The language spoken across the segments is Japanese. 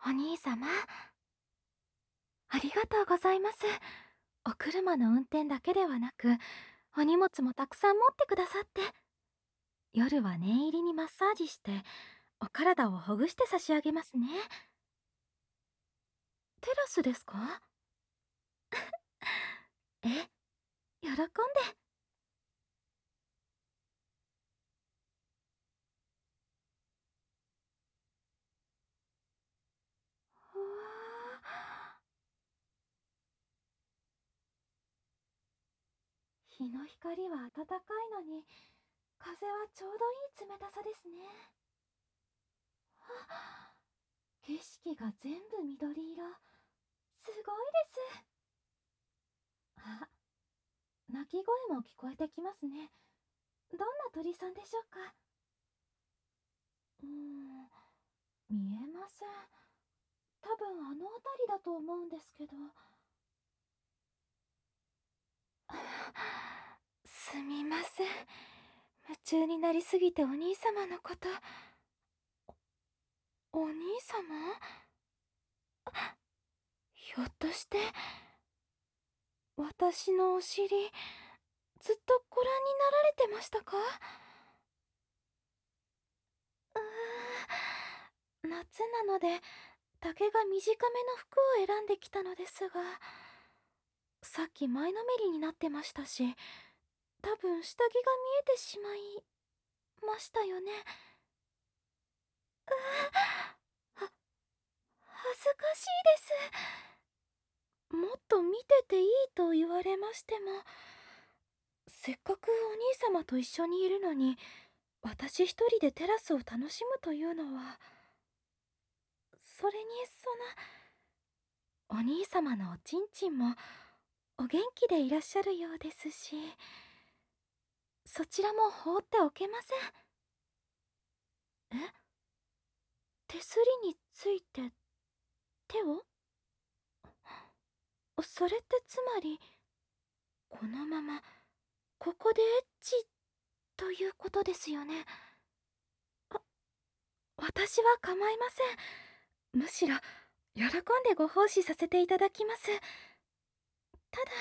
お兄様、ありがとうございます。お車の運転だけではなく、お荷物もたくさん持ってくださって。夜は念入りにマッサージして、お体をほぐして差し上げますね。テラスですか？え、喜んで。うわあ、日の光は暖かいのに、風はちょうどいい冷たさですね。あ、景色が全部緑色。すごいです。あ、鳴き声も聞こえてきますね。どんな鳥さんでしょうか？見えません。多分あの辺りだと思うんですけど。すみません。夢中になりすぎてお兄様のこと。お兄様？ひょっとして、私のお尻、ずっとご覧になられてましたか？夏なので、丈が短めの服を選んできたのですが、さっき前のめりになってましたし、多分下着が見えてしまいましたよね。は、恥ずかしいです。もっと見てていいと言われましても、せっかくお兄様と一緒にいるのに、私一人でテラスを楽しむというのは、それにお兄様のおちんちんもお元気でいらっしゃるようですし、そちらも放っておけません。え、手すりについて手を？それってつまり、このままここでエッチということですよね。あ、私は構いません。むしろ喜んでご奉仕させていただきます。ただ、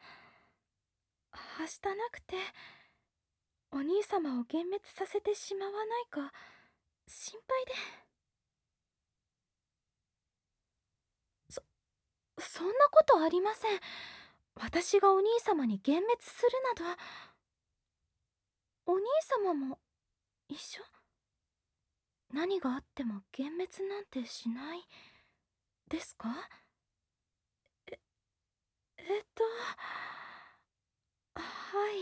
はしたなくて、お兄様を幻滅させてしまわないか心配で。そそんなことありません。私がお兄様に幻滅するなど。お兄様も一緒？何があっても幻滅なんてしないですか？ええっとはい、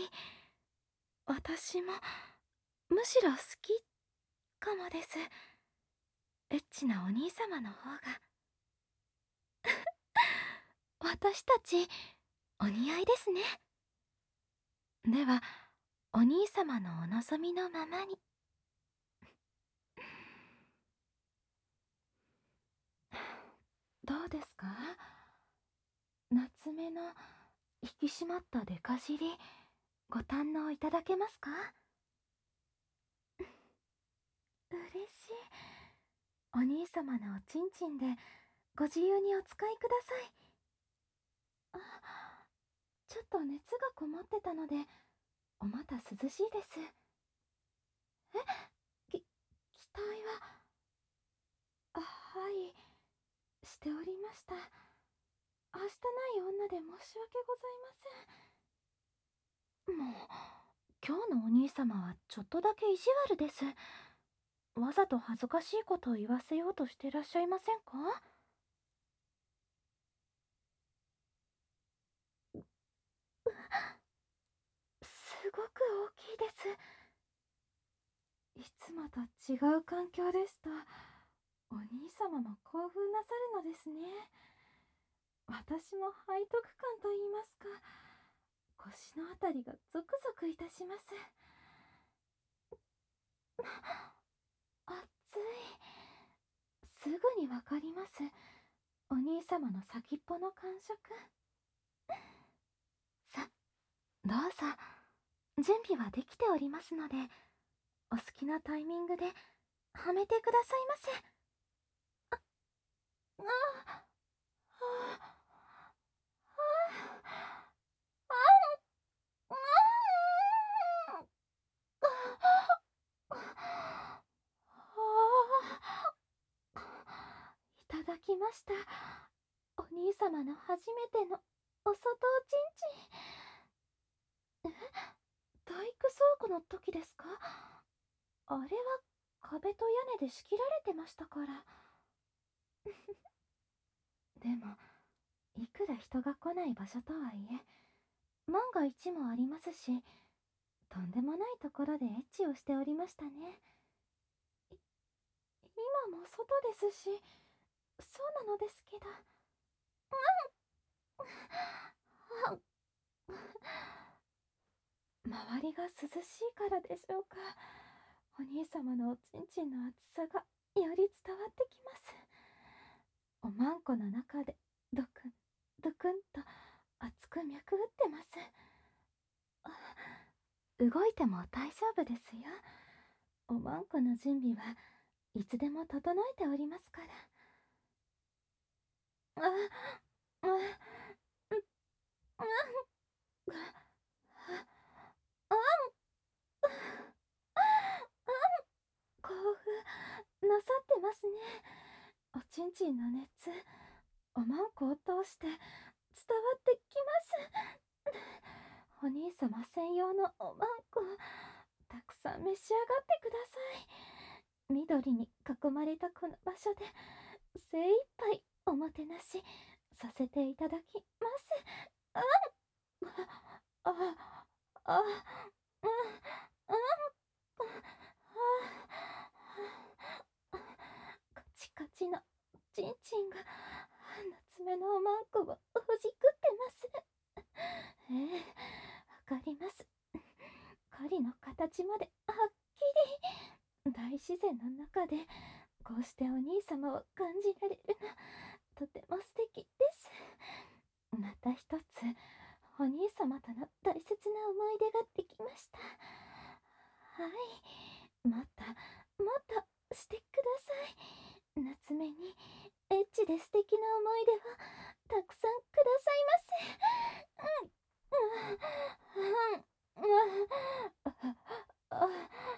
私もむしろ好きかもです。エッチなお兄様の方が。私たちお似合いですね。では、お兄様のお望みのままに。どうですか？夏目の引き締まったデカ尻、ご堪能いただけますか？嬉しい。お兄様のおちんちんでご自由にお使いください。あ、ちょっと熱がこもってたので、お股涼しいです。え、期待は、はい、しておりました。はしたない女で申し訳ございません。もう、今日のお兄様はちょっとだけ意地悪です。わざと恥ずかしいことを言わせようとしてらっしゃいませんか？すごく大きいです。いつもと違う環境ですと、お兄様も興奮なさるのですね。私も背徳感と言いますか、腰のあたりがゾクゾクいたします。熱い。すぐにわかります。お兄様の先っぽの感触。さ、どうぞ。準備はできておりますので、お好きなタイミングではめてくださいませ。 あ、あ、あ、あ、いただきました。お兄様の初めてのお砂糖ちんちん。体育倉庫の時ですか？あれは壁と屋根で仕切られてましたから。でも、いくら人が来ない場所とはいえ、万が一もありますし、とんでもないところでエッチをしておりましたね。今も外ですし、そうなのですけど。周りが涼しいからでしょうか。お兄様のおちんちんの熱さがより伝わってきます。おまんこの中でドクンドクンと熱く脈打ってます。動いても大丈夫ですよ。おまんこの準備はいつでも整えておりますから。あ、興奮なさってますね。おちんちんの熱、おまんこを通して伝わってきます。お兄様専用のおまんこ、たくさん召し上がってください。緑に囲まれたこの場所で精一杯おもてなしさせていただきます。あ、あ、あ、うん、うん、カチカチのチンチンが夏目のおまんこをほじくってます。ええ、わかります。狩りの形まではっきり。大自然の中でこうしてお兄様を感じられるの、とても素敵です。また一つお兄様との大切な思い出ができました。はい、もっともっとしてください。夏目にエッチで素敵な思い出をたくさんくださいませ。うん、うん、うん、あ、あ、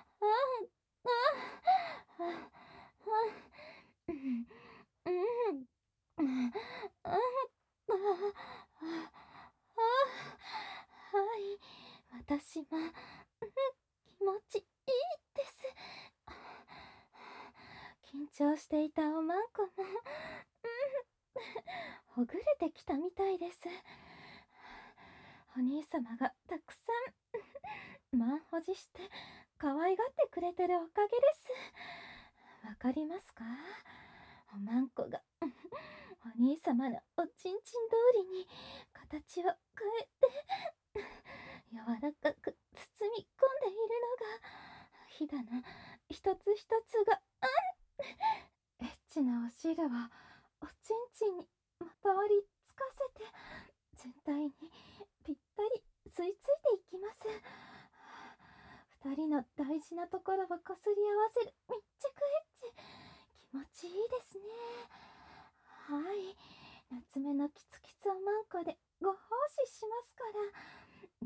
うん、うん、うん、はい、私も、気持ちいいです。緊張していたおまんこも、ほぐれてきたみたいです。お兄様がたくさん満ほじして可愛がってくれてるおかげです。わかりますか？おまんこがお兄様のおちんちん通りに形を変えて柔らかく包み込んでいるのが、ひだの一つ一つが、エッチなお汁をおちんちんにまとわりつかせて全体にぴったり吸い付いていきます。二人の大事なところをこすり合わせる密着エッチ、気持ちいいですね。はい、夏目のキツキツおまんこでご奉仕しますから、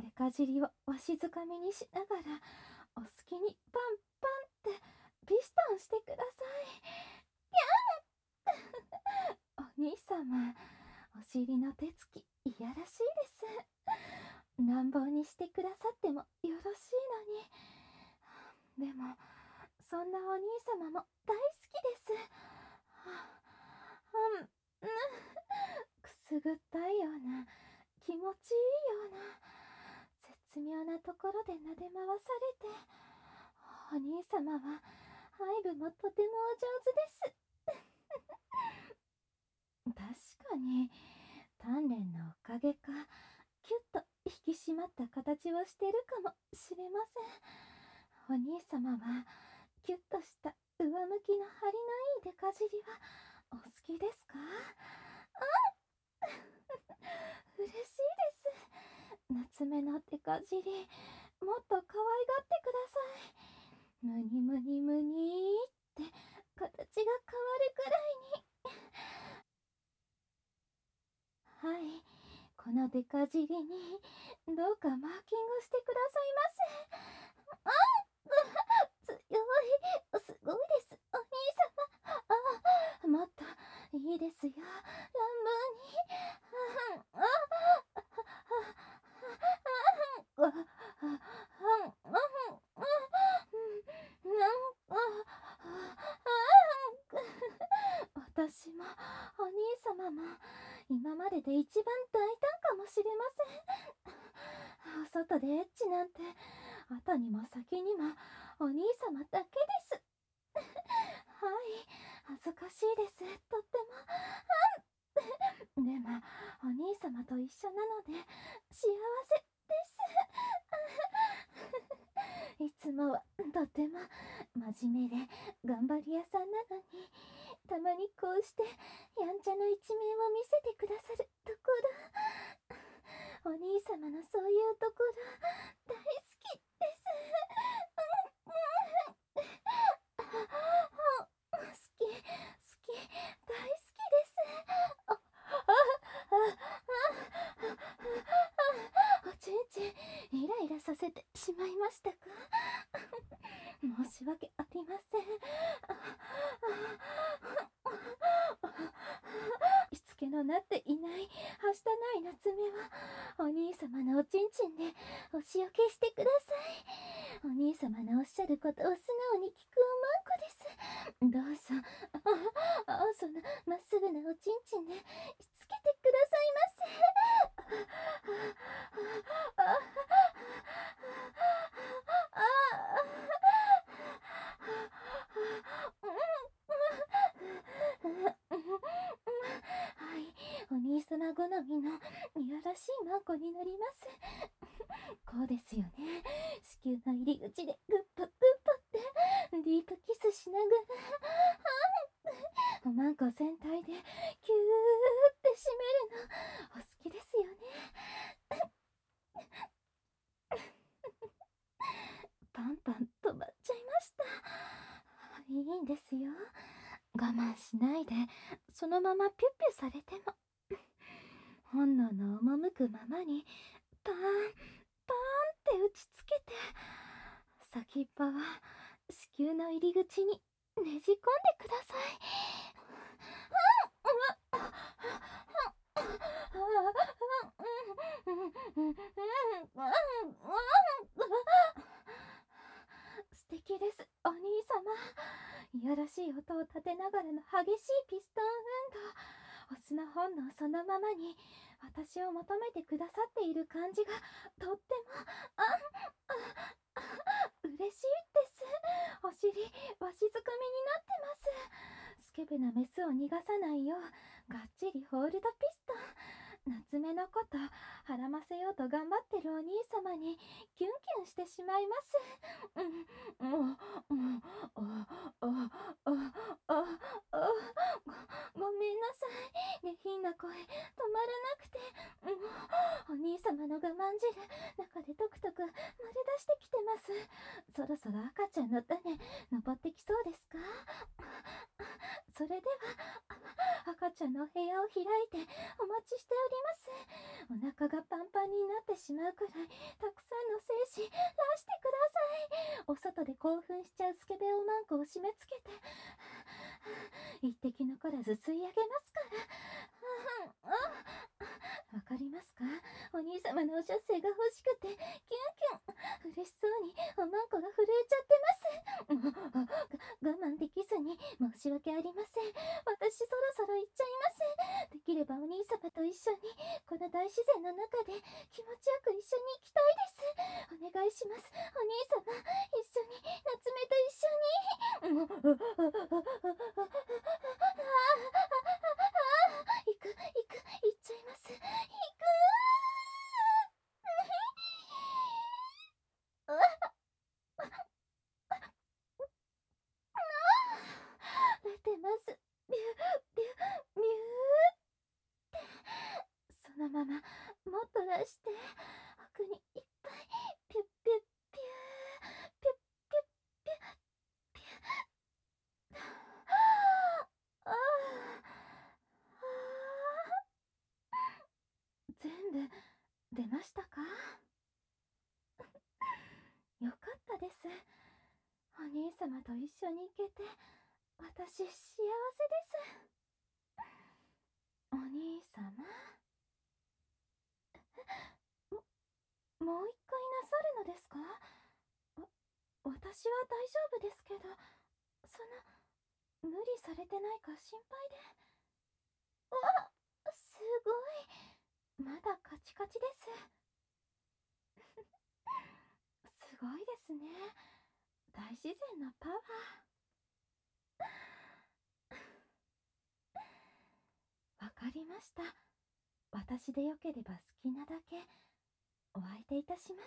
デカ尻をわしづかみにしながらお好きにパンパンってピストンしてください。お兄様、お尻の手つきいやらしいです。乱暴にしてくださってもよろしいのに。でもそんなお兄様も大好きです。うん、くすぐったいような、気持ちいいような、絶妙なところで撫で回されて、お兄様はハイブもとてもお上手です。確かに鍛錬のおかげか、キュッと引き締まった形をしてるかもしれません。お兄様はキュッとした上向きの張りのいいデカ尻はお好きですか？嬉しいです。夏目のデカ尻、もっと可愛がってください。ムニムニムニーって形が変わるくらいに。 はい、このデカ尻にどうかマーキングしてくださいませ。あ強い、すごいです、お兄様。もっといいですよ、乱暴に。私もお兄様も今までで一番大胆かもしれません。お外でエッチなんて後にも先にもお兄様だけです。はい、恥ずかしいです、とっても。でもお兄様と一緒なので幸せです。いつもはとても真面目で頑張り屋さんなのに、たまにこうしてやんちゃな一面を見せてくださるところ、お兄様のそういうところ大好きです。好き、好き、大好きです。おちんちんイライラさせてしまいましたか？申し訳ありません。しつけのなっていないはしたない夏目はお兄様のおちんちんでお仕置きしてください。お兄様のおっしゃることを素直に聞くおまんこです。どうぞ、そのまっすぐなおちんちんでしつけてくださいませ。はい、お兄様好みのいやらしいマンコになります。こうですよね。子宮の入り口でグッポグッポってディープキスしながらおまんこ全体でキューって締めるのお好きですよね。パンパン止まっちゃいました。いいんですよ、我慢しないでそのままピュッピュされても。本能の赴くままにパーンパーンって打ちつけて、先っぽは子宮の入り口にねじ込んでください。素敵です、お兄様。いやらしい音を立てながらの激しいピストン運動、オスの本能そのままに私を求めてくださっている感じがとっても嬉しいです。お尻わしづかみになってます。スケベなメスを逃がさないようがっちりホールドピストン。夏目のことはらませようと頑張ってるお兄様にキュンキュンしてしまいます。もう、もう、ごめんなさい。下品な声止まらなくて、お兄様の我慢汁中でトクトク漏れ出してきてます。そろそろ赤ちゃんの種登ってきそうですか？それでは赤ちゃんのお部屋を開いてお待ちしております。お腹がパンパンになってしまうくらいたくさんの精子出してください。お外で興奮しちゃうスケベおまんこを締め付けて一滴残らず吸い上げますから。わかりますか？お兄様のお射精が欲しくてキュンキュン嬉しそうにおまんこが震えちゃってます。我慢できずに申し訳ありません。私そろそろ行っちゃいます。できればお兄様と一緒にこの大自然の中で気持ちよく一緒に行きたいです。お願いします、お兄様。一緒に夏目と一緒に。行く行っちゃいます。行く出てます。ビュビュビューってそのままもっと出して奥にいっぱいピュッピュッピューピュッピュッピュッピュッ。あああ出ましたか？よかったです。お兄様と一緒に行けて、私幸せです。お兄様、もう一回なさるのですか？私は大丈夫ですけど、その、無理されてないか心配で。わ、すごい。まだカチカチです。すごいですね。大自然のパワー。わかりました。私でよければ好きなだけお相手いたします。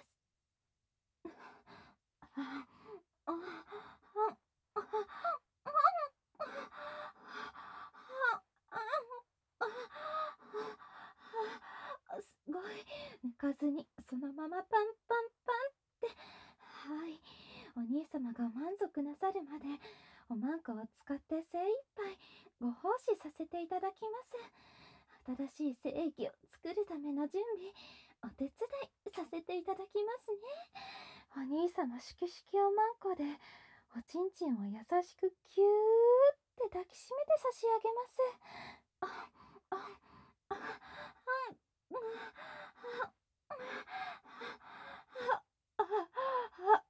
あ、あ、あ、すごい。抜かずにそのままパンパンパンって。はい。お兄様が満足なさるまでおまんこを使って精一杯ご奉仕させていただきます。新しい精液を作るための準備お手伝いさせていただきますね。お兄様しきしきおまんこでおちんちんを優しくキューって抱きしめて差し上げます。あ、あ、あ、あ、うん、あ、あ、あ、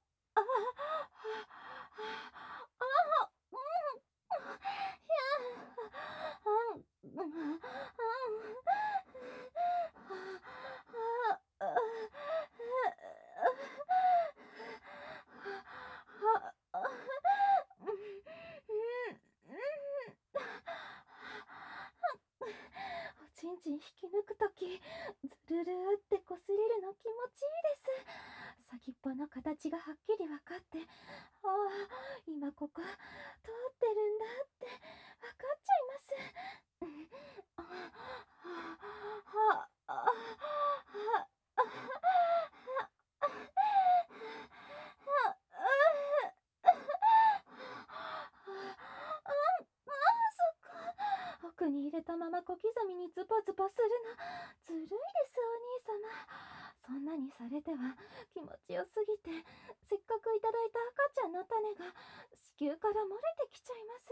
おちんちん引き抜くとき、ずるるーってこすれるの気持ちいいです。先っぽの形がはっきり分かって、ああ、今ここ通ってるんだって分かっちゃいます。うん、ああ、ああ、ああ、奥に入れたまま小刻みにズパズパするのずるいです、お兄様。そんなにされては気持ちよすぎて、せっかくいただいた赤ちゃんの種が子宮から漏れてきちゃいます。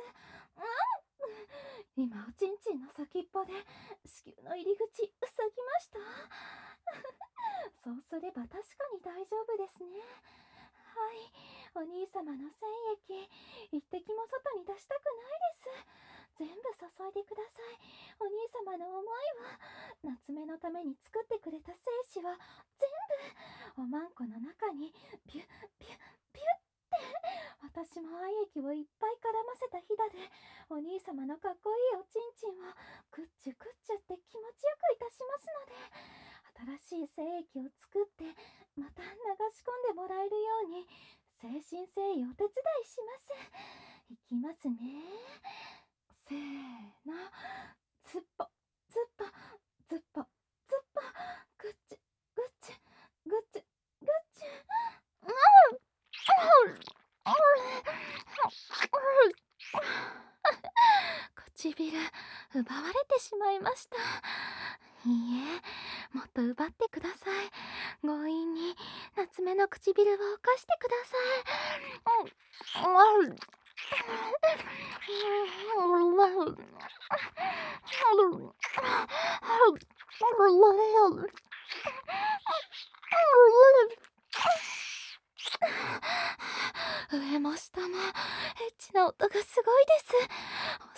今おちんちんの先っぽで子宮の入り口塞ぎました。そうすれば確かに大丈夫ですね。はい、お兄様の精液一滴も外に出したくないです。全部注いでください。お兄様の思いは、夏目のために作ってくれた精子は全部おまんこの中にビュッビュッビュッって。私も愛液をいっぱい絡ませたひだでお兄様のかっこいいおちんちんをくっちゅくっちゅって気持ちよくいたしますので、新しい精液を作ってまた流し込んでもらえるように誠心誠意お手伝いします。いきますね。せーの。つっぽつっぽつっぽつっぽ、ぐっちゅぐっちゅぐっちゅぐっちゅ。唇奪われてしまいました。いいえ、もっと奪ってください。強引に夏目の唇を犯してください。上も下もエッチな音がすごいです。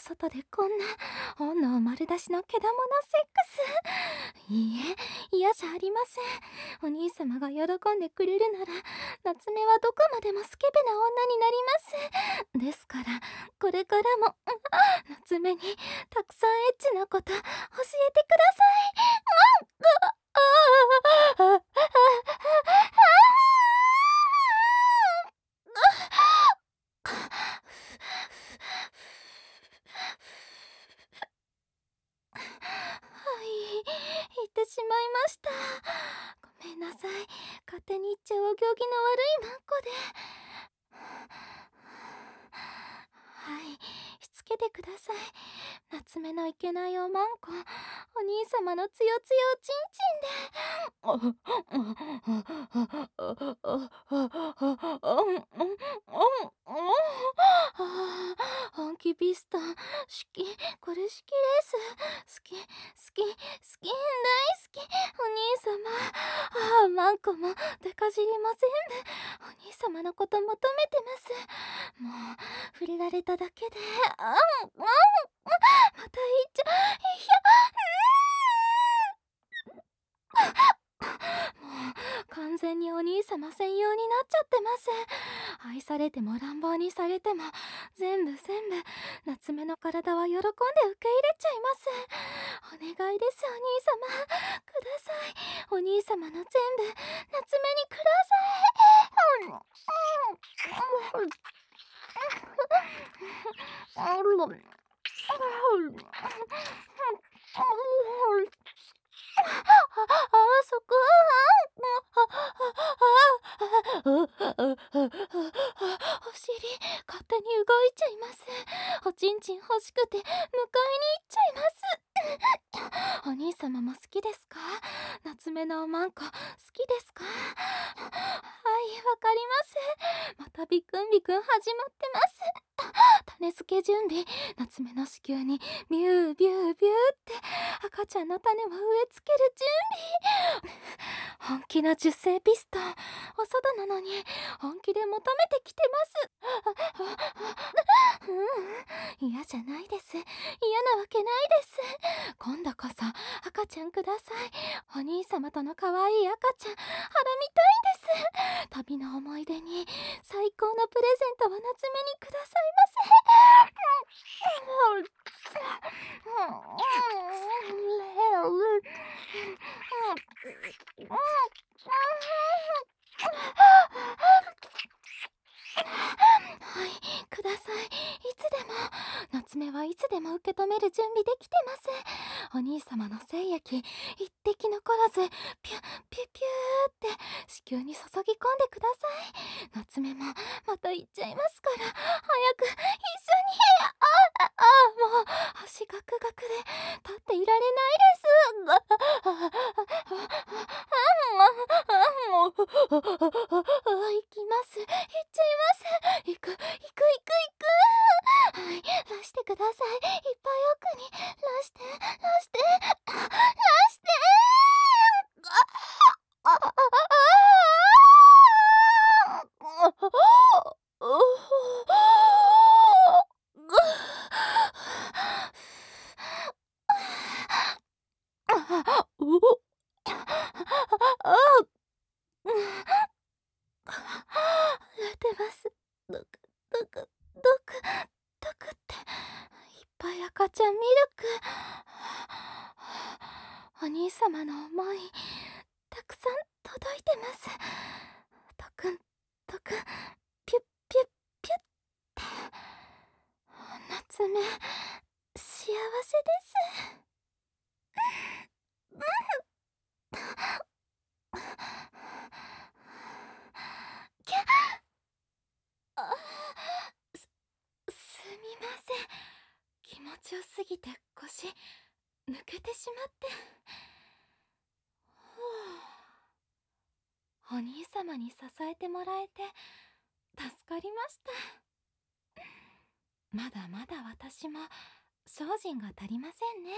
外でこんな本能丸出しのけだものセックス。いいえ、嫌じゃありません。お兄様が喜んでくれるなら夏目はどこまでもスケベな女になります。ですからこれからも夏目にたくさんエッチなこと教えてください。はい、言ってしまいました。ごめんなさい。勝手に言っちゃお行儀の悪いまんこで。はい、しつけてください。夏目のいけないおまんこ、お兄様のつよつよちんちんで。 本気ピストン、これ好きです。好き、好き、大好き。お兄様。マンコもデカ尻も全部、お兄様のこと求めてます。もう、触れられただけで、また言っちゃ、いや、もう完全にお兄様専用になっちゃってます。愛されても乱暴にされても全部夏目の体は喜んで受け入れちゃいます。お願いです、お兄様、ください。お兄様の全部夏目にください。そこ、お尻、勝手に動いちゃいます。おちんちん欲しくて、迎えに行っちゃいます。お兄様も好きですか？夏目のおまんこ、好きですか？はい、わかります。またビクンビクン始まってます。種付け準備、夏目の子宮にビュービュービューって赤ちゃんの種を植え付ける準備。本気の受精ピストン、お外なのに本気で求めてきてます。嫌じゃないです。嫌なわけないです。今度こそ赤ちゃんください。お兄様との可愛い赤ちゃん、腹見たいです。旅の思い出に最高のプレゼントを夏目にくださいませ。はい、ください。いつでも。夏目はいつでも受け止める準備できてます。お兄様の精液、一滴残らず、ピュッピュッピューって子宮に注ぎ込んでください。夏目もまた行っちゃいますから、早く一緒に。もう足ガクガクで立っていられないです。行きます。行っちゃいます。行く。はい、出してください。いっぱい奥に。出して。出して。出てます。ドクドクドクドクって、いっぱい赤ちゃんミルク。お兄様の思い、たくさん届いてます。ドクンドクン、ピュッピュッピュッって。夏目、幸せです。キャッ、あすみません。気持ちよすぎて腰抜けてしまって。お兄様に支えてもらえて助かりました。まだまだ私も精進が足りませんね。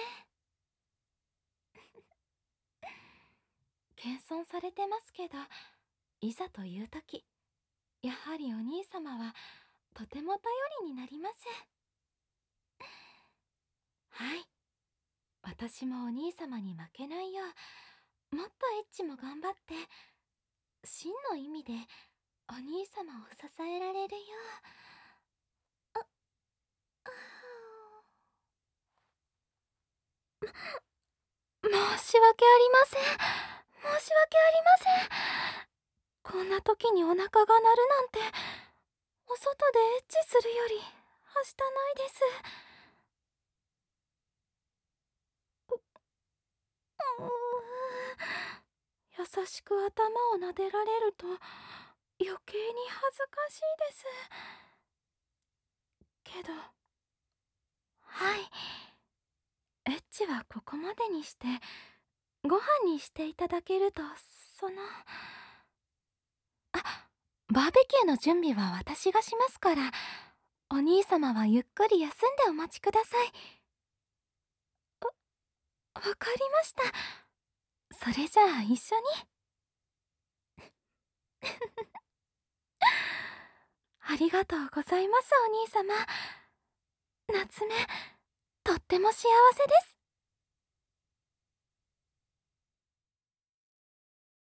謙遜されてますけど、いざという時、やはりお兄様はとても頼りになります。はい、私もお兄様に負けないよう、もっとエッチも頑張って、真の意味でお兄様を支えられるよう。申し訳ありません。申し訳ありません。こんな時にお腹が鳴るなんて、お外でエッチするよりはしたないです。優しく頭を撫でられると余計に恥ずかしいですけど、はい、エッチはここまでにしてご飯にしていただけると、バーベキューの準備は私がしますから、お兄様はゆっくり休んでお待ちください。わかりました。それじゃあ一緒に。ありがとうございます、お兄様。夏目、とっても幸せです。